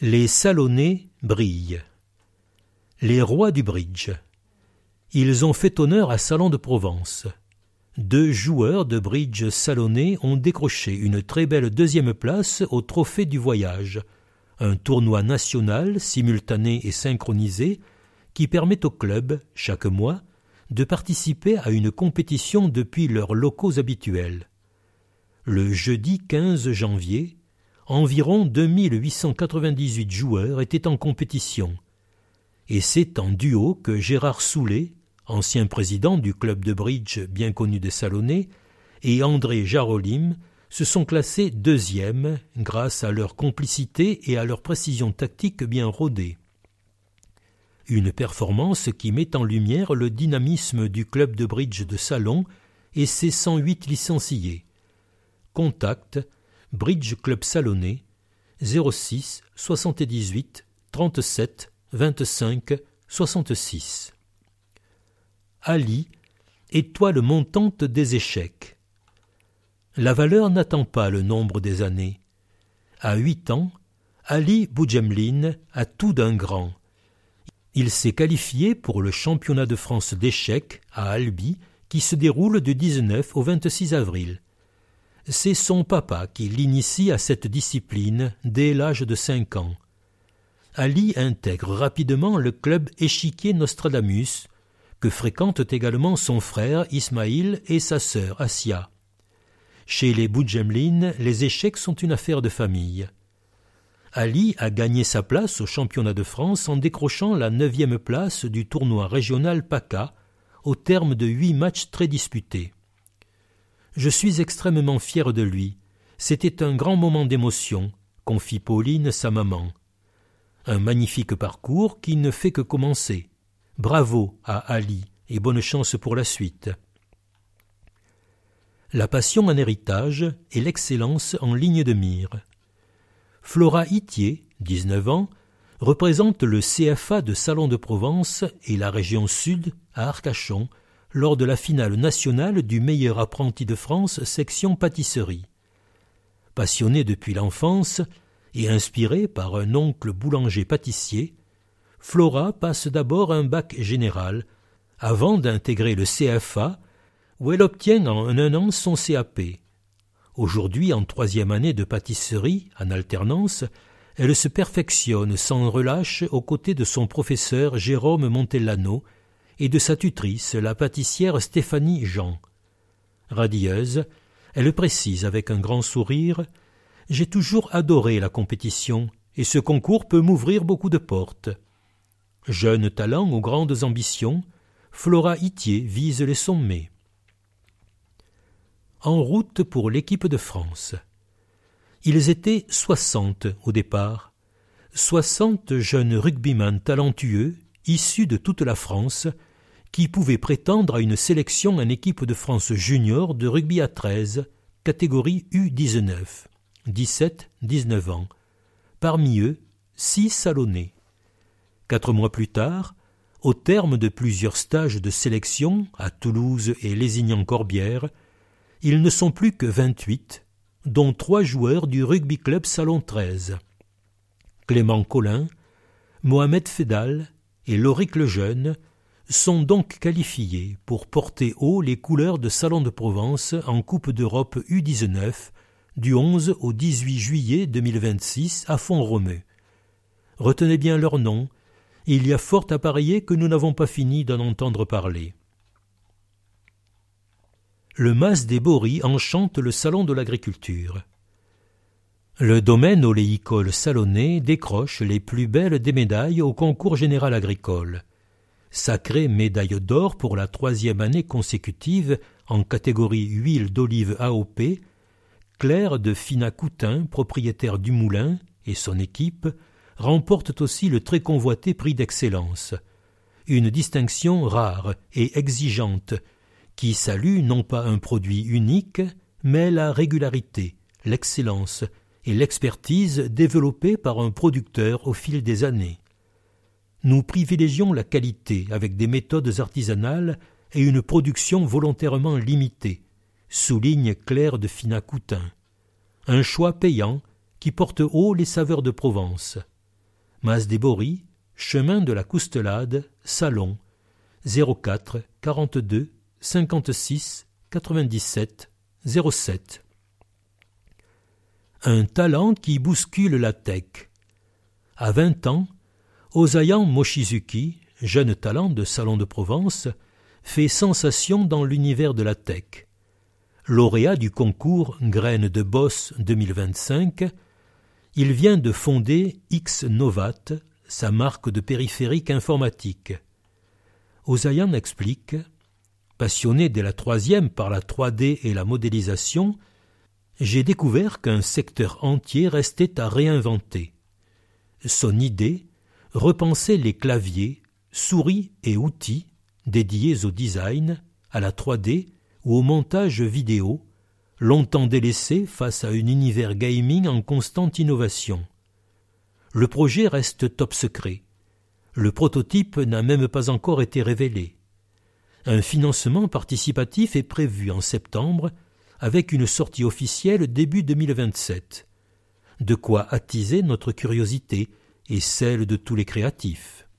Les Salonnais brillent. Les rois du bridge. Ils ont fait honneur à Salon de Provence. 2 joueurs de bridge salonnais ont décroché une très belle 2e place au Trophée du Voyage, un tournoi national simultané et synchronisé qui permet aux clubs, chaque mois, de participer à une compétition depuis leurs locaux habituels. Le jeudi 15 janvier, environ 2898 joueurs étaient en compétition. Et c'est en duo que Gérard Soulet, ancien président du club de bridge bien connu des Salonnais, et André Jarolim se sont classés 2e grâce à leur complicité et à leur précision tactique bien rodée. Une performance qui met en lumière le dynamisme du club de bridge de Salon et ses 108 licenciés. Contact Bridge Club Salonnais 06 78 37 25 66. Ali, étoile montante des échecs. La valeur n'attend pas le nombre des années. À 8 ans, Ali Boudjemline a tout d'un grand. Il s'est qualifié pour le championnat de France d'échecs à Albi qui se déroule du 19 au 26 avril. C'est son papa qui l'initie à cette discipline dès l'âge de 5 ans. Ali intègre rapidement le club échiquier Nostradamus, que fréquentent également son frère Ismaïl et sa sœur Assia. Chez les Boudjemline, les échecs sont une affaire de famille. Ali a gagné sa place au championnat de France en décrochant la 9e place du tournoi régional PACA, au terme de 8 matchs très disputés. Je suis extrêmement fier de lui. C'était un grand moment d'émotion, confie Pauline, sa maman. Un magnifique parcours qui ne fait que commencer. Bravo à Ali et bonne chance pour la suite. La passion en héritage et l'excellence en ligne de mire. Flora Itier, 19 ans, représente le CFA de Salon de Provence et la région sud à Arcachon lors de la finale nationale du meilleur apprenti de France section pâtisserie. Passionnée depuis l'enfance et inspirée par un oncle boulanger-pâtissier, Flora passe d'abord un bac général avant d'intégrer le CFA où elle obtient en un an son CAP. Aujourd'hui, en 3e année de pâtisserie, en alternance, elle se perfectionne sans relâche aux côtés de son professeur Jérôme Montellano et de sa tutrice, la pâtissière Stéphanie Jean. Radieuse, elle précise avec un grand sourire « J'ai toujours adoré la compétition et ce concours peut m'ouvrir beaucoup de portes. » Jeune talent aux grandes ambitions, Flora Itier vise les sommets. En route pour l'équipe de France. Ils étaient 60 au départ, 60 jeunes rugbyman talentueux, issus de toute la France, qui pouvaient prétendre à une sélection en équipe de France junior de rugby à 13, catégorie U19, 17-19 ans. Parmi eux, 6 Salonnais. 4 mois plus tard, au terme de plusieurs stages de sélection à Toulouse et Lézignan-Corbière, ils ne sont plus que 28, dont 3 joueurs du rugby club Salon 13. Clément Collin, Mohamed Fedal et Loric Lejeune sont donc qualifiés pour porter haut les couleurs de Salon de Provence en Coupe d'Europe U19 du 11 au 18 juillet 2026 à Font-Romeu. Retenez bien leur nom, il y a fort à parier que nous n'avons pas fini d'en entendre parler. Le mas des Bories enchante le salon de l'agriculture. Le domaine oléicole salonnais décroche les plus belles des médailles au concours général agricole. Sacrée médaille d'or pour la 3e année consécutive en catégorie huile d'olive AOP, Claire de Finacoutin, propriétaire du moulin, et son équipe, remportent aussi le très convoité prix d'excellence. Une distinction rare et exigeante, qui salue non pas un produit unique, mais la régularité, l'excellence et l'expertise développées par un producteur au fil des années. Nous privilégions la qualité avec des méthodes artisanales et une production volontairement limitée, souligne Claire de Finacoutin. Un choix payant qui porte haut les saveurs de Provence. Mas des Boris, chemin de la Coustelade, Salon, 04 42 56 97 07. Un talent qui bouscule la tech. À 20 ans, Osayan Mochizuki, jeune talent de Salon de Provence, fait sensation dans l'univers de la tech. Lauréat du concours Graines de Boss 2025, il vient de fonder X-Novat, sa marque de périphérique informatique. Osayan explique « Passionné dès la 3e par la 3D et la modélisation, j'ai découvert qu'un secteur entier restait à réinventer. Son idée, repenser les claviers, souris et outils dédiés au design, à la 3D ou au montage vidéo, longtemps délaissés face à un univers gaming en constante innovation. Le projet reste top secret. Le prototype n'a même pas encore été révélé. Un financement participatif est prévu en septembre avec une sortie officielle début 2027. De quoi attiser notre curiosité et celle de tous les créatifs.